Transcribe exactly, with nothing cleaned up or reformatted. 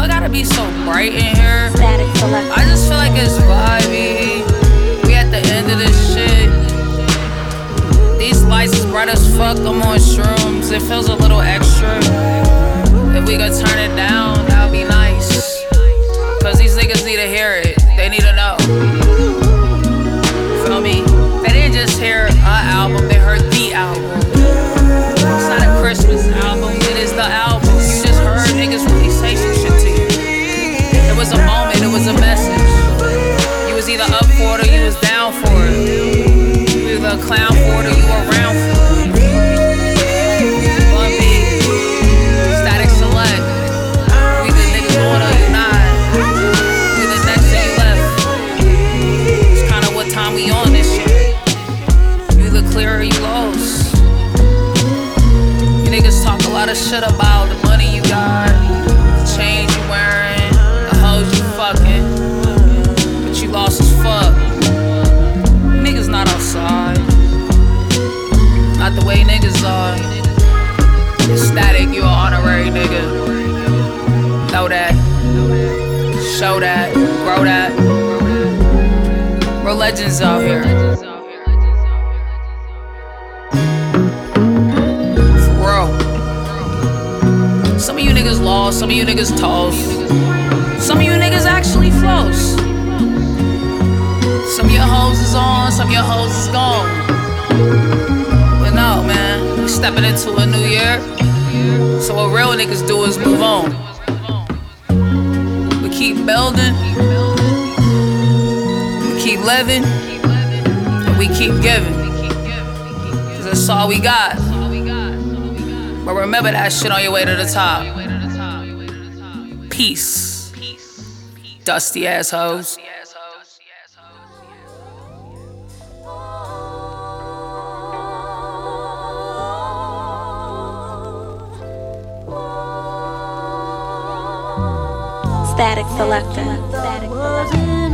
it gotta be so bright in here? Static Selector. I just feel like it's vibey. We at the end of this shit. These lights is bright as fuck. I'm on shrooms. It feels a little extra. If we could turn it down, that would be nice. Cause these niggas need to hear it. They need to know. Feel me? They didn't just hear an album, they heard the album. It's not a Christmas album, it is the album. You just heard niggas really say some shit to you. It was a moment, it was a message. You was either up for it or you was down for it. You either a clown for it or you were around for it. But me, Static Select. We the niggas going or you not. We the next to you left. It's kinda what time we on this shit. You either clear or you lost. You niggas talk a lot of shit about the money you got, the chains you wearing, the hoes you fucking, but you lost as fuck. Niggas not outside, not the way niggas are. It's Static, you an honorary nigga. Know that, show that, grow that. We're legends out here. Some of you niggas lost, some of you niggas toast. Some of you niggas actually floss. Some of your hoes is on, some of your hoes is gone. But no, man, we stepping into a new year. So what real niggas do is move on. We keep building, we keep living, and we keep giving. Cause that's all we got. But remember that shit on your way to the top. Peace. Dusty assholes. Static Selector. Static Selector.